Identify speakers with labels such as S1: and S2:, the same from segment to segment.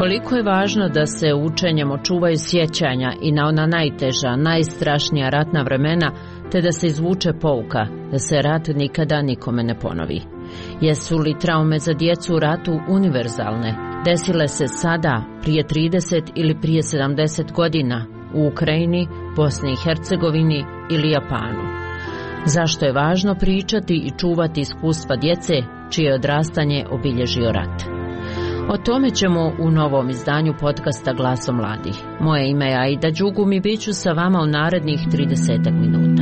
S1: Koliko je važno da se učenjem očuvaju sjećanja i na ona najteža, najstrašnija ratna vremena, te da se izvuče pouka, da se rat nikada nikome ne ponovi. Jesu li traume za djecu u ratu univerzalne? Desile se sada, prije 30 ili prije 70 godina, u Ukrajini, Bosni i Hercegovini ili Japanu? Zašto je važno pričati i čuvati iskustva djece čije odrastanje obilježio rat? O tome ćemo u novom izdanju podcasta Glaso mladih. Moje ime je Aida Đugum i bit ću sa vama u narednih 30 minuta.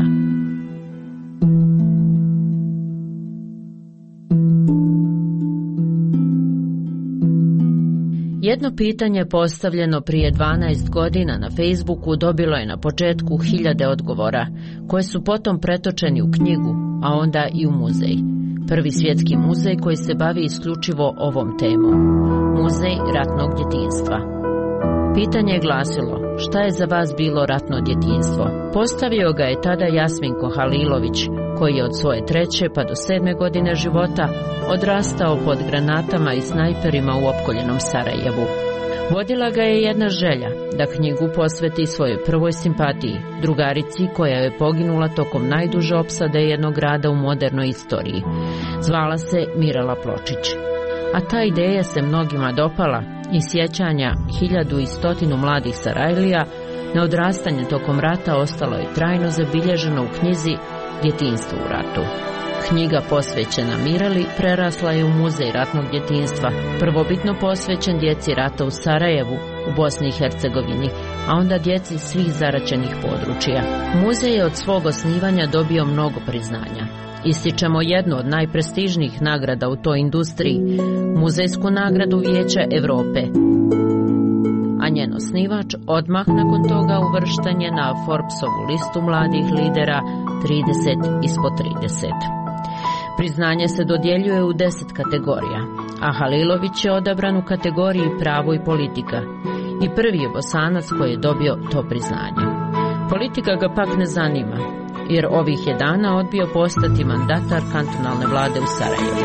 S1: Jedno pitanje postavljeno prije 12 godina na Facebooku dobilo je na početku 1000 odgovora, koje su potom pretočeni u knjigu, a onda i u muzej. Prvi svjetski muzej koji se bavi isključivo ovom temom. Muzej ratnog djetinjstva. Pitanje je glasilo: šta je za vas bilo ratno djetinjstvo? Postavio ga je tada Jasminko Halilović, koji je od svoje 3. pa do 7. godine života odrastao pod granatama i snajperima u opkoljenom Sarajevu. Vodila ga je jedna želja, da knjigu posveti svojoj prvoj simpatiji, drugarici koja je poginula tokom najduže opsade jednog grada u modernoj istoriji. Zvala se Mirela Pločić. A ta ideja se mnogima dopala i sjećanja 1100 mladih Sarajlija na odrastanje tokom rata ostalo je trajno zabilježeno u knjizi Djetinjstvo u ratu. Knjiga posvećena Mireli prerasla je u muzej ratnog djetinjstva, prvobitno posvećen djeci rata u Sarajevu, u Bosni i Hercegovini, a onda djeci svih zaraćenih područja. Muzej je od svog osnivanja dobio mnogo priznanja. Ističemo jednu od najprestižnijih nagrada u toj industriji, muzejsku nagradu Vijeća Europe. A njen osnivač odmah nakon toga uvršten je na Forbesovu listu mladih lidera 30 ispod 30. Priznanje se dodjeljuje u 10 kategorija, a Halilović je odabran u kategoriji pravo i politika i prvi je Bosanac koji je dobio to priznanje. Politika ga pak ne zanima, jer ovih je dana odbio postati mandatar kantonalne vlade u Sarajevu.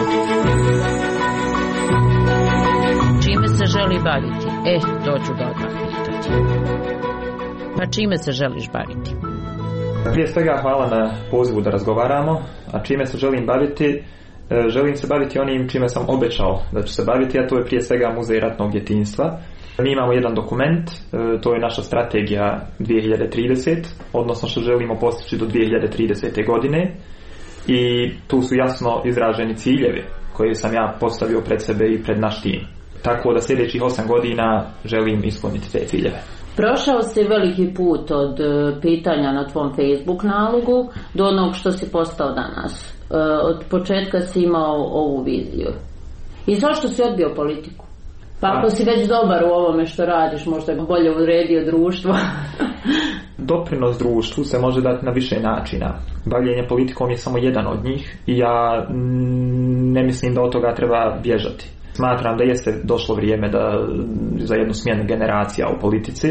S1: Čime se želi baviti? To ću ga odmah pitati. Pa čime se želiš baviti?
S2: Prije svega hvala na pozivu da razgovaramo, a čime se želim baviti? Želim se baviti onim čime sam obećao da ću se baviti, a to je prije svega muzej ratnog djetinjstva. Mi imamo jedan dokument, to je naša strategija 2030, odnosno što želimo postići do 2030. godine i tu su jasno izraženi ciljevi koje sam ja postavio pred sebe i pred naš tim. Tako da sljedećih 8 godina želim ispuniti te ciljeve.
S1: Prošao si veliki put od pitanja na tvom Facebook nalogu do onog što si postao danas. Od početka si imao ovu viziju. I zašto si odbio politiku? Pa ako si već dobar u ovome što radiš, možda je bolje uredio društvo.
S2: Doprinos društvu se može dati na više načina. Bavljenje politikom je samo jedan od njih i ja ne mislim da od toga treba bježati. Smatram da jeste došlo vrijeme za jednu smjenu generacija u politici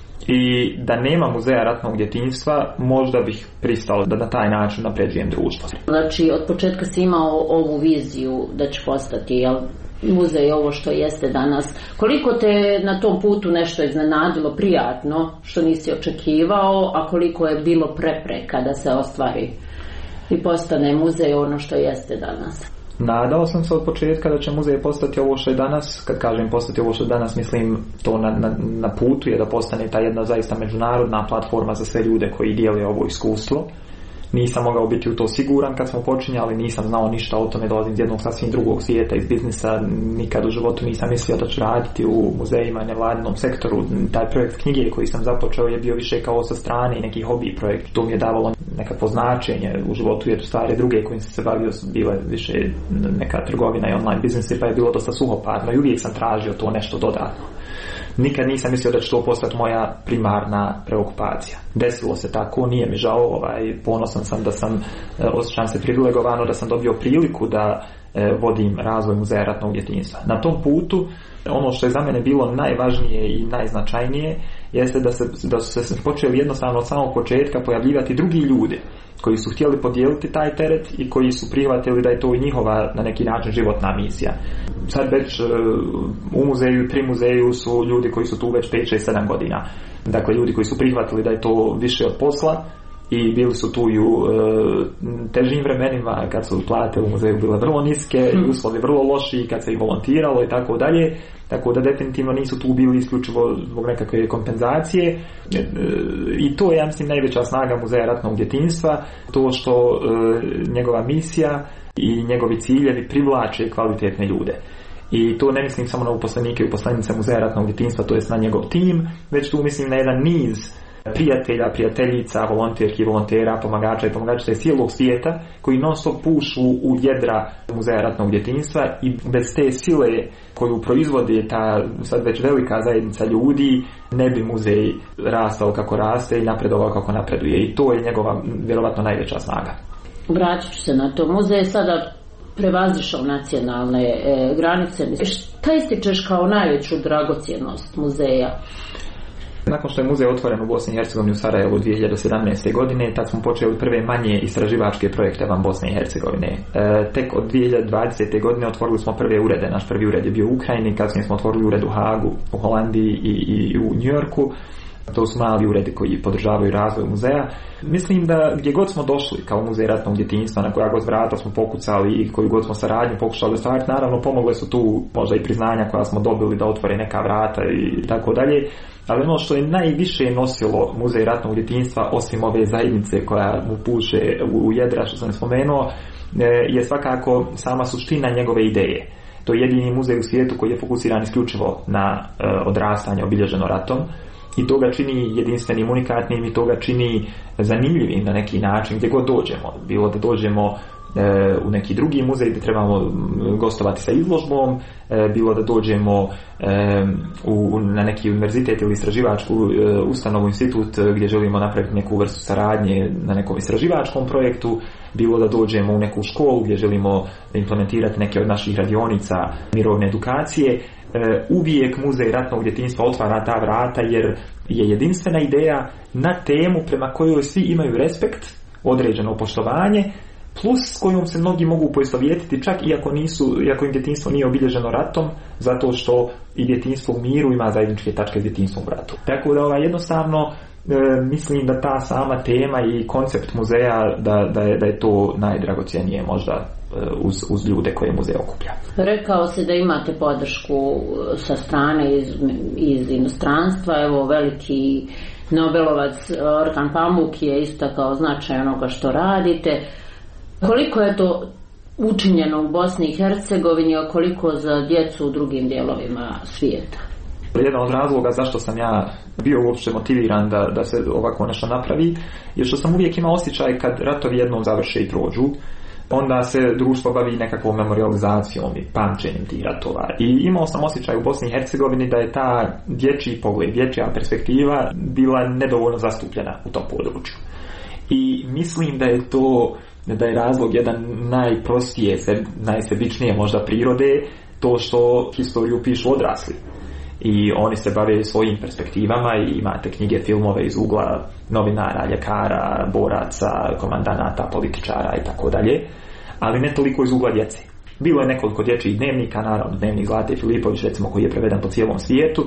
S2: i da nema muzeja ratnog djetinjstva, možda bih pristao da na taj način napređujem društvo. Znači,
S1: od početka si imao ovu viziju da će postati muzej ovo što jeste danas. Koliko te na tom putu nešto iznenadilo, prijatno, što nisi očekivao, a koliko je bilo prepreka da se ostvari i postane muzej ono što jeste danas?
S2: Nadao sam se od početka da će muzej postati ovo što je danas. Kad kažem postati ovo što je danas, mislim to na putu je da postane ta jedna zaista međunarodna platforma za sve ljude koji dijele ovo iskustvo. Nisam mogao biti u to siguran kad smo počinjali, nisam znao ništa o tome, dolazim iz jednog sasvim drugog svijeta, iz biznisa, nikad u životu nisam mislio da ću raditi u muzejima i nevladinom sektoru. Taj projekt knjige koji sam započeo je bio više kao sa strane i neki hobi projekt. To mi je davalo nekakvo značenje u životu, jer stvari druge kojim sam se bavio su bile više neka trgovina i online biznisi, pa je bilo dosta suhoparno i uvijek sam tražio to nešto dodatno. Nikad nisam mislio da će to postati moja primarna preokupacija. Desilo se tako, nije mi žao, ponosan sam da sam, osjećam se privilegovano da sam dobio priliku da vodim razvoj muzeja ratnog djetinjstva. Na tom putu, ono što je za mene bilo najvažnije i najznačajnije, jeste da su se počeli jednostavno od samog početka pojavljivati drugi ljudi koji su htjeli podijeliti taj teret i koji su prihvatili da je to i njihova na neki način životna misija. Sad već u muzeju i pri muzeju su ljudi koji su tu već 5, 6, 7 godina. Dakle, ljudi koji su prihvatili da je to više od posla i bili su tu i u težim vremenima kad su plate u muzeju bile vrlo niske i uslovi vrlo loši kad se i volontiralo i tako dalje. Tako da definitivno nisu tu bili isključivo zbog nekakve kompenzacije i to je, ja mislim, najveća snaga Muzeja ratnog djetinjstva, to što njegova misija i njegovi ciljevi privlače kvalitetne ljude. I to ne mislim samo na uposlenike i uposlenice Muzeja ratnog djetinjstva, to jest na njegov tim, već tu mislim na jedan niz prijatelja, prijateljica, volonterki, volontera, pomagača i pomagačica iz cijelog svijeta koji non stop pušu u jedra Muzeja ratnog djetinjstva i bez te sile koju proizvodi ta sad već velika zajednica ljudi ne bi muzej rastao kako raste i napredovao kako napreduje i to je njegova vjerovatno najveća snaga.
S1: Vratit ću se na to. Muzej je sada prevazišao nacionalne granice. Šta ističeš kao najveću dragocjenost muzeja?
S2: Nakon što je muzej otvoren u Bosni i Hercegovini u Sarajevu 2017. godine, tad smo počeli prve manje istraživačke projekte van Bosne i Hercegovine. Tek od 2020. godine otvorili smo prve urede. Naš prvi ured je bio u Ukrajini, kasnije smo otvorili ured u Hagu, u Holandiji i u Njujorku. To su mali uredi koji podržavaju razvoj muzeja. Mislim da gdje god smo došli kao Muzej ratnog djetinjstva, na koja god vrata smo pokucali i koju god smo saradnju pokušali ostvariti, naravno pomogle su tu možda i priznanja koja smo dobili da otvore neka vrata i tako dalje. Ali ono što je najviše nosilo Muzej ratnog djetinjstva, osim ove zajednice koja mu puše u jedra, što sam spomenuo, je svakako sama suština njegove ideje. To je jedini muzej u svijetu koji je fokusiran isključivo na odrastanje obilježeno ratom. I to ga čini jedinstvenim, unikatnim i to ga čini zanimljivim na neki način gdje god dođemo. Bilo da dođemo u neki drugi muzej gdje trebamo gostovati sa izložbom, bilo da dođemo na neki univerzitet ili istraživačku ustanovu, institut gdje želimo napraviti neku vrstu saradnje na nekom istraživačkom projektu, bilo da dođemo u neku školu gdje želimo implementirati neke od naših radionica mirovne edukacije. Uvijek Muzej ratnog djetinjstva otvara ta vrata jer je jedinstvena ideja na temu prema kojoj svi imaju respekt, određeno poštovanje, plus s kojom se mnogi mogu poistovjetiti čak iako im djetinjstvo nije obilježeno ratom, zato što i djetinjstvo u miru ima zajedničke tačke s djetinjstvom u ratu. Tako da jednostavno mislim da ta sama tema i koncept muzeja da je to najdragocjenije možda uz ljude koje muzej okuplja.
S1: Rekao si da imate podršku sa strane iz inostranstva, evo veliki Nobelovac Orhan Pamuk je istakao značaj onoga što radite. Koliko je to učinjeno u Bosni i Hercegovini, a koliko za djecu u drugim dijelovima svijeta?
S2: Jedan od razloga zašto sam ja bio uopće motiviran da se ovako nešto napravi je što sam uvijek imao osjećaj kad ratovi jednom završe i prođu, onda se društvo bavi nekakvom memorializacijom i pamćenjem tih ratova. I imao sam osjećaj u Bosni i Hercegovini da je ta dječji pogled, dječja perspektiva bila nedovoljno zastupljena u tom području. I mislim da je razlog jedan najprostije, najsebičnije možda prirode, to što historiju pišu odrasli. I oni se bave svojim perspektivama i imate knjige, filmove iz ugla novinara, ljekara, boraca, komandanata, političara i tako dalje, ali ne toliko iz ugla djece. Bilo je nekoliko dječjih dnevnika, naravno dnevnik Zlate Filipović recimo koji je preveden po cijelom svijetu,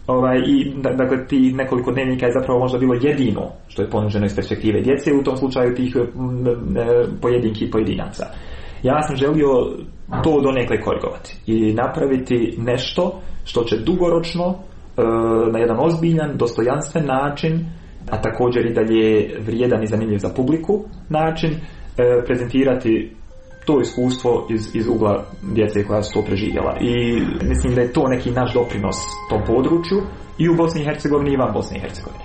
S2: i dakle ti nekoliko dnevnika je zapravo možda bilo jedino što je ponuđeno iz perspektive djece, u tom slučaju tih pojedinki i pojedinaca. Ja sam želio to donekle korigovati i napraviti nešto što će dugoročno na jedan ozbiljan, dostojanstven način, a također i dalje vrijedan i zanimljiv za publiku način, prezentirati to iskustvo iz ugla djece koja su to preživjela. I mislim da je to neki naš doprinos tom području i u Bosni i Hercegovini i van Bosne i Hercegovine.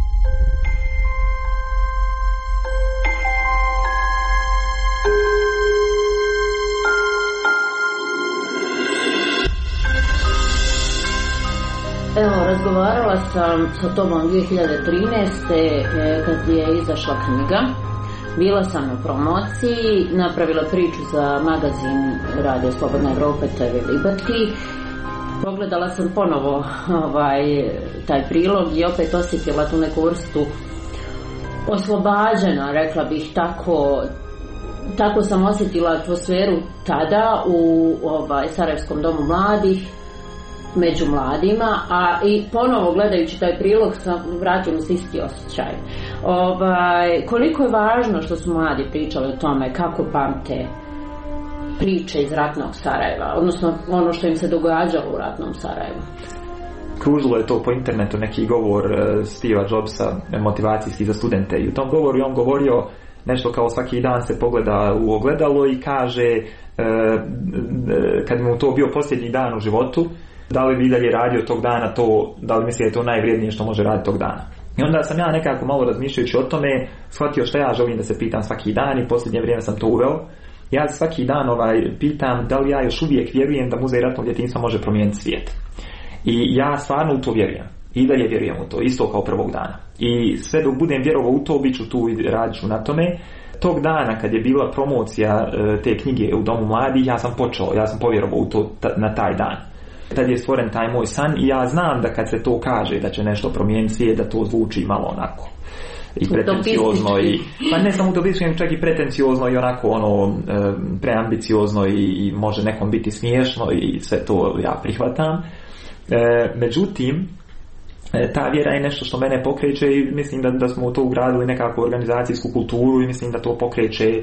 S1: Evo, razgovarala sam sa tobom 2013. kad je izašla knjiga. Bila sam u promociji, napravila priču za magazin Radio Slobodna Evropa, TV Liberty. Pogledala sam ponovo taj prilog i opet osjetila tu neku vrstu oslobađena, rekla bih tako sam osjetila atmosferu tada u Sarajevskom domu mladih, među mladima, a i ponovo gledajući taj prilog vratio se isti osjećaj. Koliko je važno što su mladi pričali o tome kako pamte priče iz ratnog Sarajeva, odnosno ono što im se događalo u ratnom Sarajevu.
S2: Kružilo je to po internetu neki govor Steva Jobsa, motivacijski za studente, i u tom govoru je on govorio nešto kao svaki dan se pogleda u ogledalo i kaže kad mu to bio posljednji dan u životu, da li bi dalje radio tog dana to, da li misli da je to najvrijednije što može raditi tog dana. I onda sam ja nekako malo razmišljajući o tome shvatio što ja želim da se pitam svaki dan, i posljednje vrijeme sam to uveo. Ja svaki dan pitam da li ja još uvijek vjerujem da Muzej ratnog djetinjstva može promijeniti svijet. I ja stvarno u to vjerujem. I dalje vjerujem u to, isto kao prvog dana. I sve dok budem vjerovao u to, bit ću tu i radit ću na tome. Tog dana kad je bila promocija te knjige u Domu mladih, ja sam povjerovao u to na taj dan. Tad je stvoren taj moj san i ja znam da kad se to kaže da će nešto promijeniti svijet, da to zvuči malo onako i pretenciozno i pa ne samo utopistično, čak i pretenciozno i onako preambiciozno i može nekom biti smiješno i sve to ja prihvatam. Međutim, ta vjera je nešto što mene pokreće i mislim da smo to ugradili nekakvu organizacijsku kulturu i mislim da to pokreće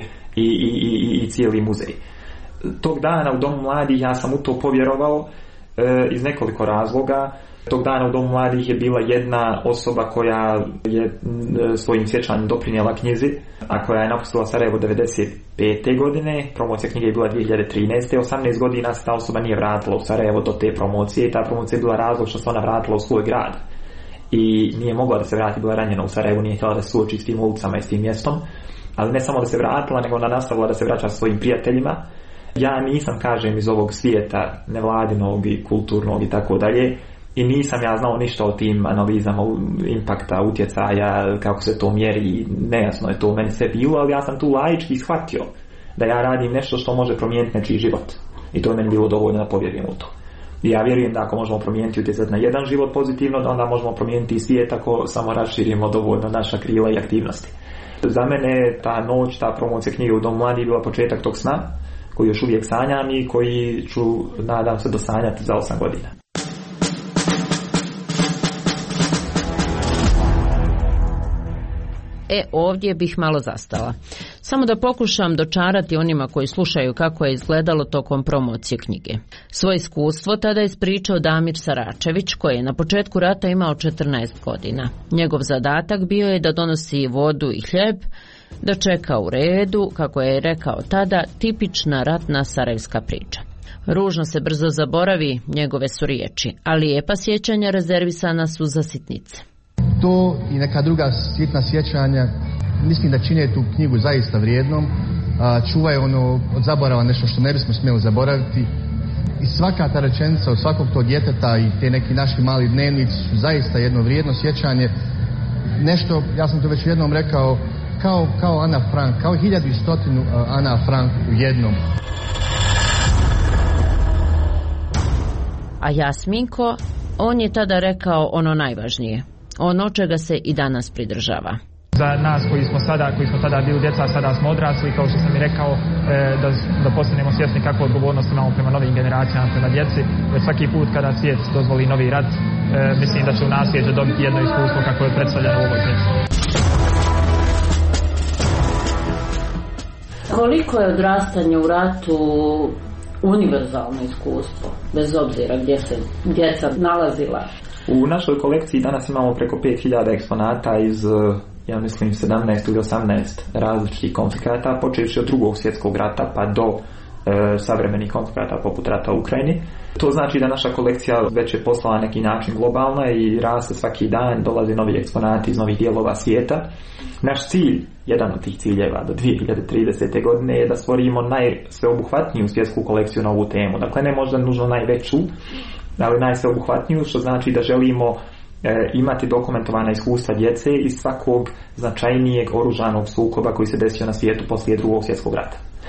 S2: i cijeli muzej. Tog dana u Domu mladih ja sam u to povjerovao iz nekoliko razloga. Tog dana u Domu mladih je bila jedna osoba koja je svojim sjećanjem doprinijela knjizi, a koja je napustila Sarajevo 1995. godine. Promocija knjige je bila 2013. 18 godina se ta osoba nije vratila u Sarajevo do te promocije i ta promocija je bila razlog što se ona vratila u svoj grad. I nije mogla da se vrati, bila ranjena u Sarajevu, nije htjela da se suoči s tim ulicama i s tim mjestom. Ali ne samo da se vratila, nego ona nastavila da se vraća svojim prijateljima. Ja nisam, kažem, iz ovog svijeta nevladinog i kulturnog i tako dalje. I nisam ja znao ništa o tim analizama impakta, utjecaja, kako se to mjeri, nejasno je to meni sve bilo, ali ja sam tu laički shvatio da ja radim nešto što može promijeniti nečiji život. I to je meni bilo dovoljno da povjerujem u to. I ja vjerujem da ako možemo promijeniti utjecati na jedan život pozitivno, da onda možemo promijeniti i svijet ako samo raširimo dovoljno naša krila i aktivnosti. Za mene ta noć, ta promocija knjige u Domu mladih bila početak tog sna, koji još uvijek sanjam i koji ću, nadam se, dosanjati za 8 godina.
S1: Ovdje bih malo zastala. Samo da pokušam dočarati onima koji slušaju kako je izgledalo tokom promocije knjige. Svoje iskustvo tada je ispričao Damir Saračević, koji je na početku rata imao 14 godina. Njegov zadatak bio je da donosi vodu i hljeb, da čeka u redu, kako je rekao tada, tipična ratna sarajevska priča. Ružno se brzo zaboravi, njegove su riječi, a lijepa sjećanja rezervisana su za sitnice.
S3: To i neka druga sitna sjećanja mislim da čine tu knjigu zaista vrijednom, čuvaju ono od zaborava nešto što ne bismo smjeli zaboraviti. I svaka ta rečenica od svakog tog djeteta i te neki naši mali dnevnici su zaista jedno vrijedno sjećanje. Nešto, ja sam to već jednom rekao, kao Ana Frank, kao 1100 Ana Frank u jednom.
S1: A Jasminko, on je tada rekao ono najvažnije, ono čega se i danas pridržava.
S4: Za nas koji smo tada bili djeca, sada smo odrasli, kao što sam i rekao, da postanemo svjesni kakvu odgovornost imamo prema novim generacijama, prema djeci. Jer svaki put kada svijet dozvoli novi rat, mislim da će u nasljeđe dobiti jedno iskustvo kako je predstavljeno u ovoj knjizi.
S1: Koliko je odrastanje u ratu univerzalno iskustvo, bez obzira gdje se djeca nalazila?
S2: U našoj kolekciji danas imamo preko 5000 eksponata iz, ja mislim, 17 ili 18 različitih konflikata, počevši od drugog svjetskog rata pa do savremenih konflikata poput rata u Ukrajini. To znači da naša kolekcija već je postala neki način globalna i raste svaki dan, dolaze novi eksponati iz novih dijelova svijeta. Naš cilj, jedan od tih ciljeva do 2030. godine je da stvorimo najsveobuhvatniju svjetsku kolekciju na ovu temu. Dakle, ne možda nužno najveću, ali najsveobuhvatniju, što znači da želimo imati dokumentovana iskustva djece iz svakog značajnijeg oružanog sukoba koji se desio na svijetu poslije drugog svjetskog rata.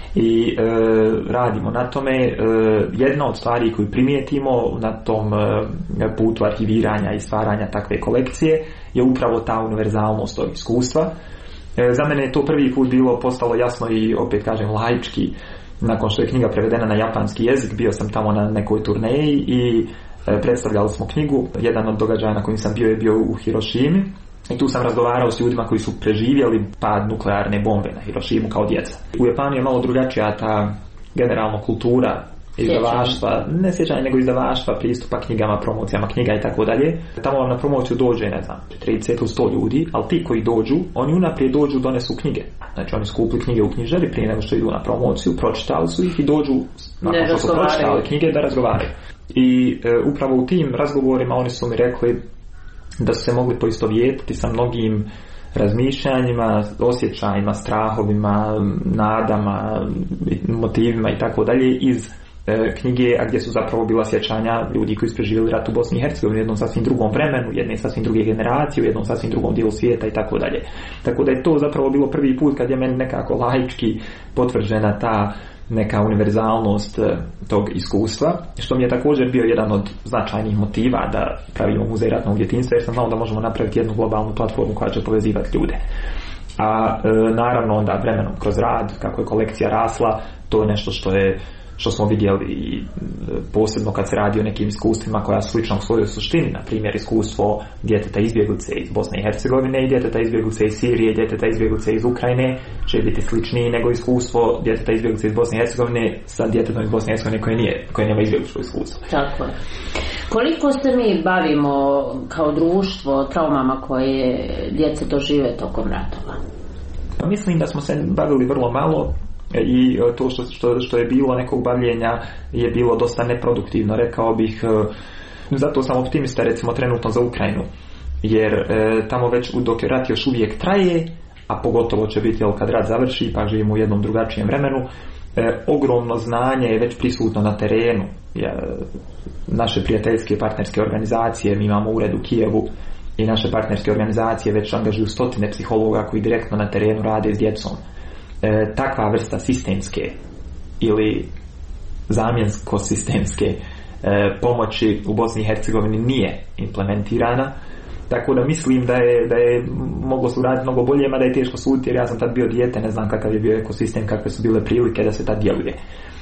S2: i radimo na tome. Jedna od stvari koju primijetimo na tom putu arhiviranja i stvaranja takve kolekcije je upravo ta univerzalnost tog iskustva. Za mene je to prvi put postalo jasno i opet kažem laički nakon što je knjiga prevedena na japanski jezik. Bio sam tamo na nekoj turneji i predstavljali smo knjigu. Jedan od događaja na kojim sam bio je bio u Hirošimi i tu sam razgovarao s ljudima koji su preživjeli pad nuklearne bombe na Hirošimu kao djeca. U Japanu je malo drugačija ta generalno kultura izdavaštva, ne sjećanje nego izdavaštva, pristupa knjigama, promocijama knjiga i tako dalje. Tamo vam na promociju dođe, ne znam, 30 ili 100 ljudi, ali ti koji dođu, oni unaprijed dođu, donesu knjige. Znači oni su kupili knjige u knjižari prije nego što idu na promociju, pročitali su ih i dođu nakon što su pročitali knjige da razgovaraju. I upravo u tim razgovorima oni su mi rekli da su se mogli poistovjetiti sa mnogim razmišljanjima, osjećajima, strahovima, nadama, motivima i tako dalje iz knjige, a gdje su zapravo bila sjećanja ljudi koji su preživjeli rat u Bosni i Hercegovini u jednom sasvim drugom vremenu, jedne sasvim druge generacije, u jednom sasvim drugom dijelu svijeta i tako dalje. Tako da je to zapravo bilo prvi put kad je meni nekako laički potvrđena ta neka univerzalnost tog iskustva, što mi je također bio jedan od značajnih motiva da pravimo muzej ratnog djetinjstva, jer sam znao da možemo napraviti jednu globalnu platformu koja će povezivati ljude. A naravno onda vremenom kroz rad, kako je kolekcija rasla, to je nešto što smo vidjeli i posebno kad se radi o nekim iskustvima koja su slična u svojoj suštini, na primjer iskustvo djeteta izbjeglice iz Bosne i Hercegovine i djeteta izbjeglice iz Sirije, djeteta izbjeglice iz Ukrajine će biti sličniji nego iskustvo djeteta izbjeglice iz Bosne i Hercegovine sa djetetom iz Bosne i Hercegovine koje nema izbjegličko iskustvo.
S1: Tako je. Koliko se mi bavimo kao društvo traumama koje djeca dožive tokom ratova?
S2: Mislim da smo se bavili vrlo malo i to što je bilo nekog bavljenja je bilo dosta neproduktivno, rekao bih. Zato sam optimista recimo trenutno za Ukrajinu, jer tamo već dok je rat još uvijek traje, a pogotovo će biti kad rat završi pa živimo u jednom drugačijem vremenu, ogromno znanje je već prisutno na terenu. Naše prijateljske partnerske organizacije, mi imamo ured u Kijevu i naše partnerske organizacije već angažuju 100 psihologa koji direktno na terenu rade s djecom. Takva vrsta sistemske ili zamjensko-sistemske pomoći u Bosni i Hercegovini nije implementirana, tako da mislim da je moglo se uraditi mnogo bolje, mada je teško suditi jer ja sam tad bio dijete, ne znam kakav je bio ekosistem, kakve su bile prilike da se tad djeluje.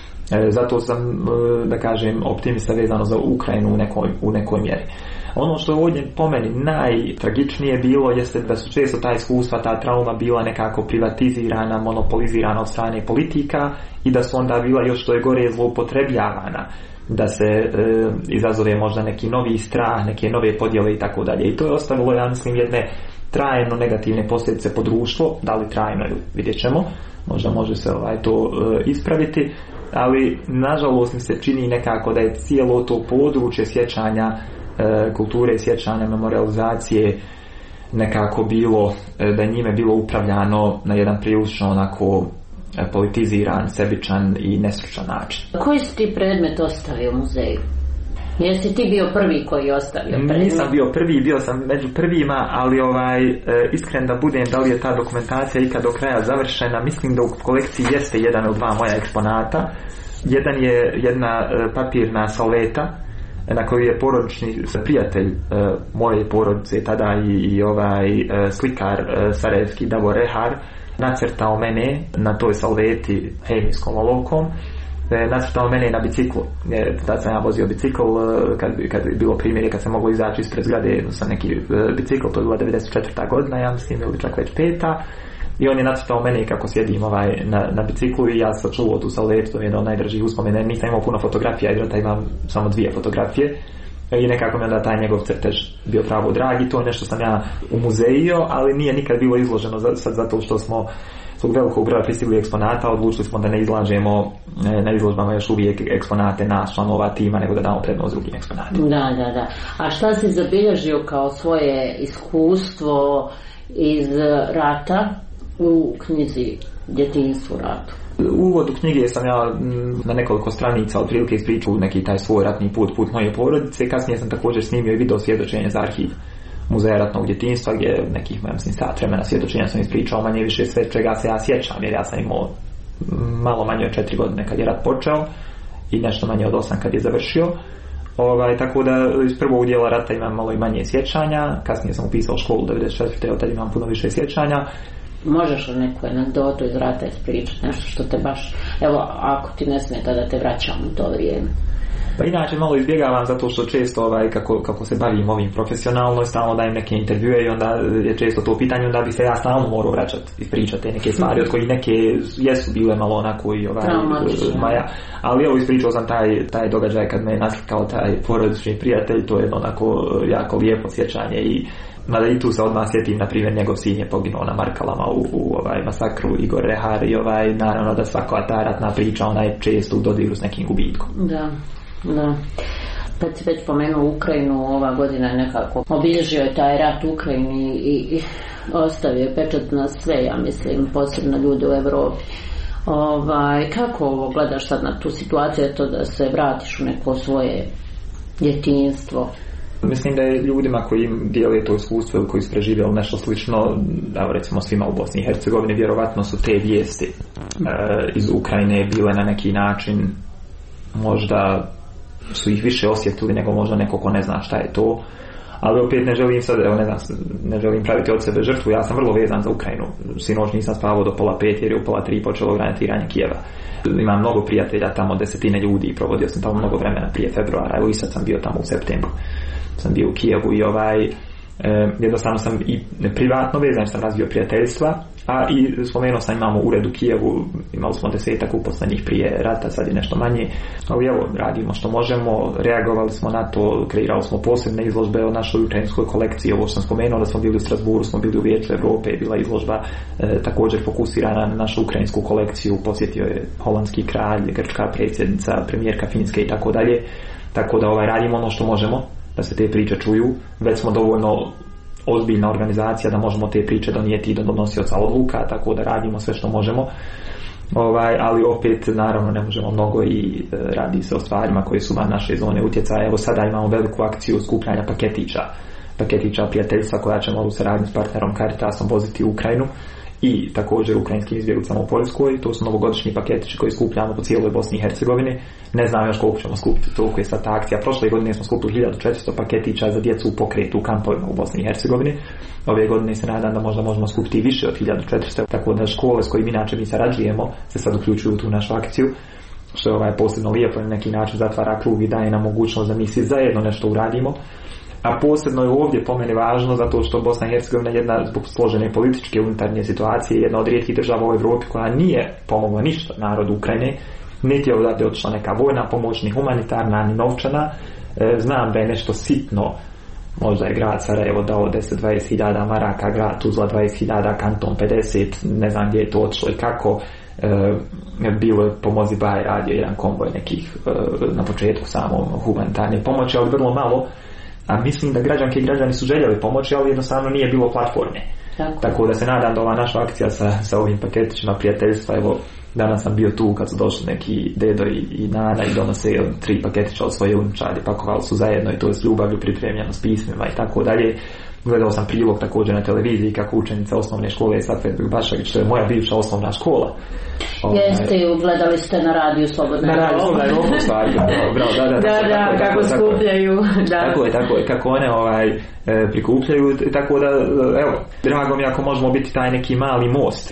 S2: Zato sam, da kažem, optimista vezano za Ukrajinu u nekoj mjeri. Ono što je ovdje po meni najtragičnije bilo jeste da su često ta iskustva, ta trauma bila nekako privatizirana, monopolizirana od strane politika i da su onda bila još što je gore zloupotrebljavana, da se izazove možda neki novi strah, neke nove podjele i tako dalje. I to je ostavilo, ja mislim, jedne trajno negativne posljedice po društvo, da li trajno vidjet ćemo, možda može se to ispraviti, ali nažalost mi se čini nekako da je cijelo to područje sjećanja, kulture sjećanja, memorializacije nekako bilo, da je njime bilo upravljano na jedan prilično onako politiziran, sebičan i nestručan način.
S1: Koji si ti predmet ostavio u muzeju? Jesi ti bio prvi koji je ostavio predmet?
S2: Nisam bio prvi, bio sam među prvima, ali iskren da budem, da li je ta dokumentacija ikad do kraja završena, mislim da u kolekciji jeste jedan od dva moja eksponata. Jedan je jedna papirna salveta na koju je porodični prijatelj moje porodice tada i slikar sarajevski Davor Rehar nacrtao mene na toj salveti hemijskom olovkom, nacrtao mene na biciklu. Tad sam ja vozio bicikl, kad je bilo primjer kad sam mogao izaći ispred zgrade sa neki bicikl, to je bila 94. godina, ja mislim, ili čak već 5. I on je nacrtao mene kako sjedim na biciklu i ja sam čuo tu salvetu, to je jedan od najdražih uspomena. Nisam imao puno fotografija, jer da imam samo 2 fotografije i nekako mi onda taj njegov crtež bio pravo drag i to je nešto sam ja umuzejio, ali nije nikad bilo izloženo zato što smo zbog velikog broja pristigli eksponata odlučili smo da ne izlažemo na izložbama još uvijek eksponate nas članova tima, nego da damo prednost drugim eksponatima.
S1: Da. A šta si zabilježio kao svoje iskustvo iz rata u knjizi Djetinjstvo u ratu?
S2: U uvodu knjige sam ja na nekoliko stranica otprilike ispričao neki taj svoj ratni put moje porodice. Kasnije sam također snimio i video svjedočenje za arhiv Muzeja ratnog djetinjstva, gdje nekih, mislim, sat vremena svjedočenja sam ispričao manje više sve čega se ja sjećam, jer ja sam imao malo manje od 4 godine kad je rat počeo i nešto manje od 8 kad je završio. Tako da iz prvog dijela rata imam malo i manje sjećanja, kasnije sam upisao školu 94. od tada imam puno više sjećanja.
S1: Možeš li neku anegdotu iz rata ispričati, nešto što te baš, evo ako ti ne smeta da te vraćam u to vrijeme?
S2: Pa inače malo izbjegavam zato što često kako se bavim ovim profesionalno, stalno dajem neke intervjue i onda je često to pitanje, onda bi se ja stalno morao vraćati i pričati te neke stvari od kojih neke jesu bile malo onako i ali evo ispričao sam taj događaj kad me je naslikao taj porodični prijatelj, to je jedno onako jako lijepo sjećanje i mada i tu se odmah sjetim, na primjer, njegov sin je poginuo na Markalama u masakru, Igor Rehar i naravno da svaka ta ratna priča ona je često u dodiru s nekim gubitkom.
S1: Da. Kad si već pomenuo Ukrajinu, ova godina je nekako obilježio je taj rat u Ukrajini i ostavio pečat na sve, ja mislim, posebno ljude u Europi. Kako ovo gledaš sad na tu situaciju, to da se vratiš u neko svoje djetinjstvo?
S2: Mislim da je ljudima koji dijeli to iskustvo ili koji su preživjeli nešto slično, da recimo svima u Bosni i Hercegovini, vjerovatno su te vijesti iz Ukrajine bile na neki način, možda su ih više osjetili nego možda neko ko ne zna šta je to, ali opet ne želim sad, ne želim praviti od sebe žrtvu, ja sam vrlo vezan za Ukrajinu, sinoć nisam spavao do 4:30 jer je u 4:30 počelo granatiranje Kijeva. Imam mnogo prijatelja tamo, 10 ljudi, provodio sam tamo mnogo vremena prije februara, evo i sad sam bio tamo u septembru, sam bio u Kijevu i jednostavno sam i privatno vezan, sam razvio prijateljstva, a i spomenuo sam imamo ured u Kijevu, imali smo 10 uposlenih prije rata, sad je nešto manje, ali evo radimo što možemo, reagovali smo na to, kreirali smo posebne izložbe o našoj ukrajinskoj kolekciji, ovo što sam spomenuo da smo bili u Strasburu, smo bili u Vijeću Europe, bila izložba također fokusirana na našu ukrajinsku kolekciju, posjetio je holandski kralj, grčka predsjednica, premijerka Finske i tako dalje, tako da radimo ono što možemo da se te priče čuju, već smo dovoljno ozbiljna organizacija da možemo te priče donijeti do donosioca odluka, tako da radimo sve što možemo, ali opet naravno ne možemo mnogo i radi se o stvarima koje su van naše zone utjecaja. Evo sada imamo veliku akciju skupljanja paketića prijateljstva koja ćemo u saradnji s partnerom Caritasom voziti u Ukrajinu i također ukrajinskim izbjeglicama u Poljskoj. To su novogodišnji paketići koji skupljamo po cijeloj Bosni i Hercegovini. Ne znam još koliko ćemo skupiti, toliko je sad ta akcija. Prošle godine smo skupili 1400 paketića za djecu u pokretu u kampovima u Bosni i Hercegovini. Ove godine se nadam da možda možemo skupiti više od 1400, tako da škole s kojim inače mi sarađujemo se sad uključuju u tu našu akciju, što je posebno lijepo, na neki način zatvara krug i daje nam mogućnost da mi svi zajedno nešto uradimo. A posebno je ovdje po meni važno zato što Bosna i Hercegovina jedna zbog složene političke unutarnje situacije jedna od rijetkih država u Europi koja nije pomogla ništa narodu Ukrajine, niti je odavde otišla neka vojna pomoć, ni humanitarna, ni novčana. Znam da je nešto sitno, možda je grad Sarajevo dao 10-20 hiljada maraka, grad Tuzla 20 hiljada, kanton 50, ne znam gdje je to otišlo i kako. Bilo je Pomozi Baj radio jedan konvoj nekih na početku samo humanitarne pomoći, ali vrlo malo. A mislim da građanke i građani su željeli pomoći, ali jednostavno nije bilo platforme. Tako da se nadam da ova naša akcija sa ovim paketićima prijateljstva, evo danas sam bio tu kad su došli neki dedo i nana i donose 3 paketića od svoje unučadi, pakovali su zajedno i to je s ljubavlju pripremljeno s pismima i tako dalje. Gledao sam prilog također na televiziji kako učenica osnovne škole Safet Bašagić, to je moja bivša osnovna škola.
S1: Jeste, gledali ste na radiju Slobodna Europa. Na radiju Slobodna Europa, stvari. Da, kako skupljaju.
S2: Tako je, kako one prikupljaju, tako da, evo, drago mi ako možemo biti taj neki mali most.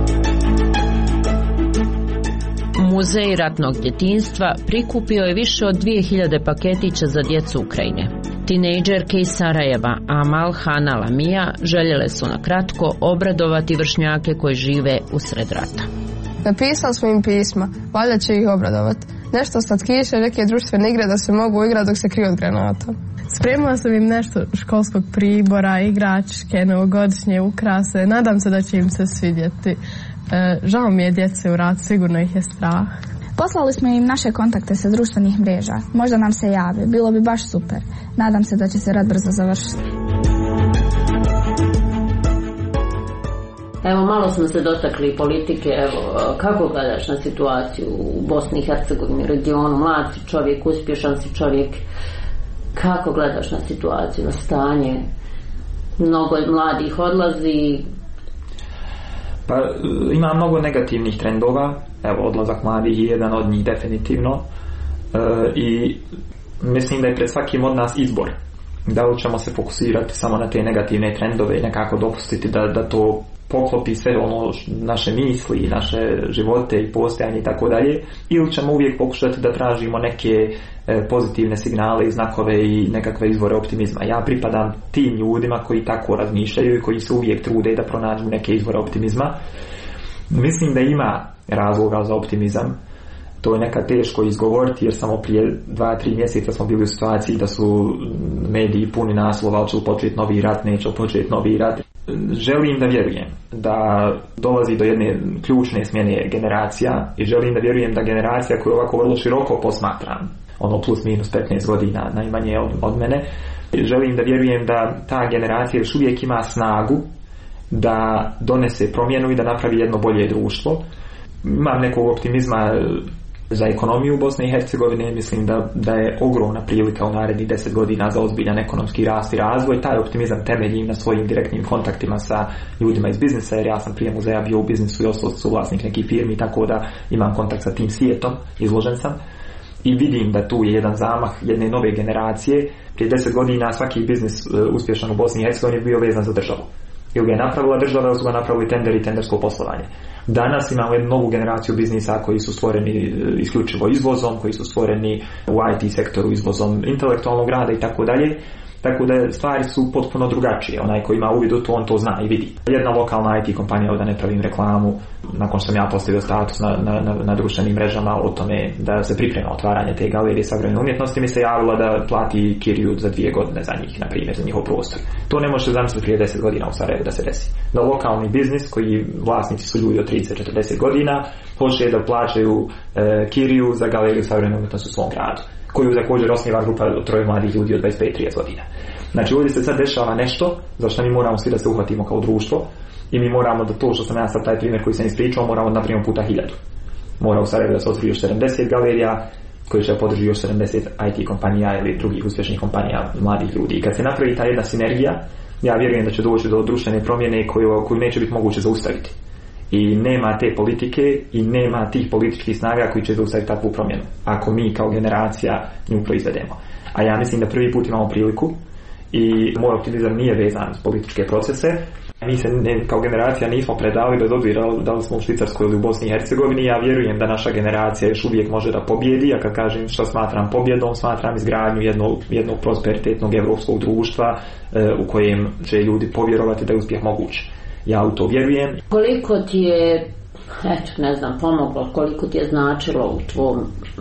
S1: Muzej ratnog djetinjstva prikupio je više od 2000 paketića za djecu Ukrajine. Tinejdžerke iz Sarajeva, Amal, Hana, Lamija, željele su na kratko obradovati vršnjake koji žive usred rata.
S5: Napisali smo im pisma, valjda će ih obradovati. Nešto slatkiše, neke društvene igre da se mogu igrati dok se kriju od granata.
S6: Spremila sam im nešto školskog pribora, igračke, novogodišnje ukrase. Nadam se da će im se svidjeti. Žao mi je djece u ratu, sigurno ih je strah.
S7: Poslali smo im naše kontakte sa društvenih mreža. Možda nam se jave, bilo bi baš super. Nadam se da će se rat brzo završiti.
S1: Evo, malo smo se dotakli politike. Evo, kako gledaš na situaciju u Bosni i Hercegovini, regionu? Mlad si čovjek, uspješan si čovjek. Kako gledaš na situaciju, na stanje? Mnogo mladih odlazi.
S2: Pa ima mnogo negativnih trendova evo, odlazak mladih je jedan od njih definitivno. I mislim da je pred svakim od nas izbor. Da li ćemo se fokusirati samo na te negativne trendove i nekako dopustiti da to poklopi sve ono naše misli, naše živote i postojanje i tako dalje, ili ćemo uvijek pokušati da tražimo neke pozitivne signale i znakove i nekakve izvore optimizma. Ja pripadam tim ljudima koji tako razmišljaju i koji se uvijek trude da pronađu neke izvore optimizma. Mislim da ima razloga za optimizam. To je nekad teško izgovoriti, jer samo prije 2-3 mjeseca smo bili u situaciji da su mediji puni naslova, hoće li početi novi rat, neće li početi novi rat. Želim da vjerujem da dolazi do jedne ključne smjene generacija i želim da vjerujem da generacija koju ovako vrlo široko posmatram, ono plus minus 15 godina najmanje od mene, želim da vjerujem da ta generacija još uvijek ima snagu da donese promjenu i da napravi jedno bolje društvo. Imam nekog optimizma za ekonomiju Bosne i Hercegovine, mislim da je ogromna prilika u narednih 10 godina za ozbiljan ekonomski rast i razvoj. Taj optimizam temeljim na svojim direktnim kontaktima sa ljudima iz biznisa, jer ja sam prije muzeja bio u biznisu i ostao suvlasnik nekih firmi, tako da imam kontakt sa tim svijetom, izložen sam. I vidim da tu je jedan zamah jedne nove generacije. Prije 10 godina svaki biznis uspješan u Bosni i Hercegovini bio vezan za državu. Ili ga je napravila država, ili su ga napravili tender i tendersko poslovanje. Danas imamo jednu novu generaciju biznisa koji su stvoreni isključivo izvozom, koji su stvoreni u IT sektoru izvozom intelektualnog rada i tako dalje. Tako da stvari su potpuno drugačije. Onaj koji ima uvid u to, on to zna i vidi. Jedna lokalna IT kompanija, da ne pravim reklamu, nakon što sam ja postavio status na društvenim mrežama o tome da se priprema otvaranje te galerije savremene umjetnosti, mi se javila da plati kiriju za 2 godine za njih, na primjer, za njihov prostor. To ne može zamisliti prije 10 godina u Sarajevu da se desi. Da lokalni biznis, koji vlasnici su ljudi od 30-40 godina, hoće da plaćaju kiriju za galeriju savremene umjetnosti u svom gradu, koju također osniva grupa od 3 mladih ljudi od 25-30 godina. Znači ovdje se sad dešava nešto za što mi moramo svi da se uhvatimo kao društvo i mi moramo da to što sam ja sad taj primjer koji sam ispričao moramo da napravimo puta 1000. Mora u Sarajevu da se otvori još 70 galerija koji će podrži još 70 IT kompanija ili drugih uspješnih kompanija mladih ljudi. I kad se napravi ta jedna sinergija, ja vjerujem da će doći do društvene promjene koju neće biti moguće zaustaviti. I nema te politike i nema tih političkih snaga koji će zaustaviti takvu promjenu ako mi kao generacija nju proizvedemo. A ja mislim da prvi put imamo priliku i moj optimizam nije vezan s političke procese. Mi se kao generacija nismo predali bez obzira da li smo u Švicarskoj ili u Bosni i Hercegovini. Ja vjerujem da naša generacija još uvijek može da pobjedi, a kad kažem što smatram pobjedom, smatram izgradnju jednog prosperitetnog evropskog društva u kojem će ljudi povjerovati da je uspjeh moguć. Ja u to vjerujem.
S1: Koliko ti je, pomoglo, koliko ti je značilo u tvom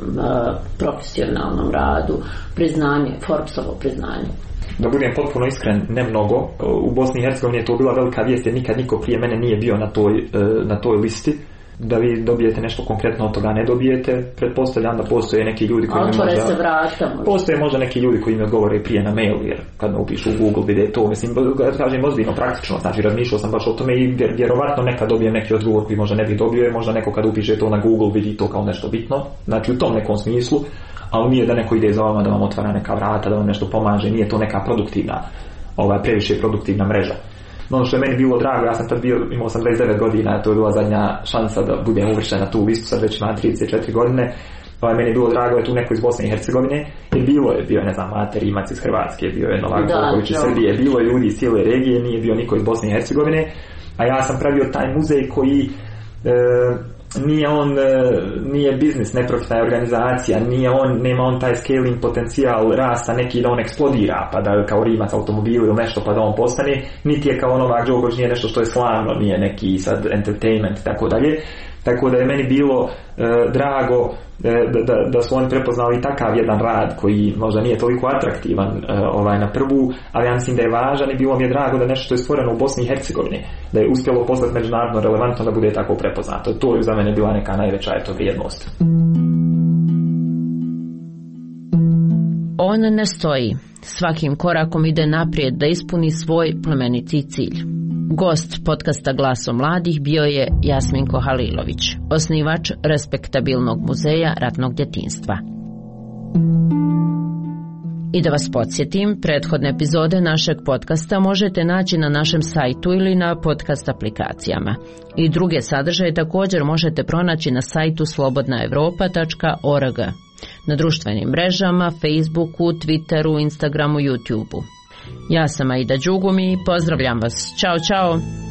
S1: profesionalnom radu priznanje, Forbesovo priznanje?
S2: Da budem potpuno iskren, ne mnogo. U Bosni i Hercegovini je to bila velika vijest jer nikad niko prije mene nije bio na toj listi. Da vi dobijete nešto konkretno od toga ne dobijete, pretpostavljam da postoje neki ljudi koji postoje možda neki ljudi koji mi odgovore prije na mail, jer kad me upišu u Google vide to, mislim, kažem ozbiljno praktično, znači razmišljao sam baš o tome i vjerovatno nekad dobijem neki odgovor koji možda ne bi dobio, možda neko kad upiše to na Google vidi to kao nešto bitno, znači u tom nekom smislu, ali nije da neko ide za vama da vam otvara neka vrata, da vam nešto pomaže, nije to neka produktivna, previše produktivna mreža. Ono što je meni bilo drago, ja sam tad imao sam 29 godina, to je bila zadnja šansa da budem uvršten na tu listu, sad već imam 34 godine. Meni je bilo drago da tu neko iz Bosne i Hercegovine, jer bio je, ne znam, Mate Rimac iz Hrvatske, bio je Novak Đoković iz Srbije, bilo je ljudi iz cijele regije, nije bio niko iz Bosne i Hercegovine, a ja sam pravio taj muzej koji nije biznis, neprofitna organizacija, nema on taj scaling potencijal rasta neki da on eksplodira, pa da kao Rimac automobil ili nešto pa da on postane, niti je kao Novak Đoković, nije nešto što je slavno, nije neki sad entertainment i tako dalje. Tako da je meni bilo drago da su oni prepoznali takav jedan rad koji možda nije toliko atraktivan na prvu, ali ja mislim da je važan i bilo mi je drago da nešto što je stvoreno u Bosni i Hercegovini, da je uspjelo postati međunarodno relevantno da bude tako prepoznato. To je za mene bila neka najveća vrijednost.
S1: On ne stoji. Svakim korakom ide naprijed da ispuni svoj plemeniti cilj. Gost podcasta Glasom mladih bio je Jasminko Halilović, osnivač respektabilnog muzeja ratnog djetinjstva. I da vas podsjetim, prethodne epizode našeg podcasta možete naći na našem sajtu ili na podcast aplikacijama. I druge sadržaje također možete pronaći na sajtu slobodnaevropa.org, na društvenim mrežama, Facebooku, Twitteru, Instagramu, YouTubeu. Ja sam Aida Đugumi i pozdravljam vas. Ćao, čao!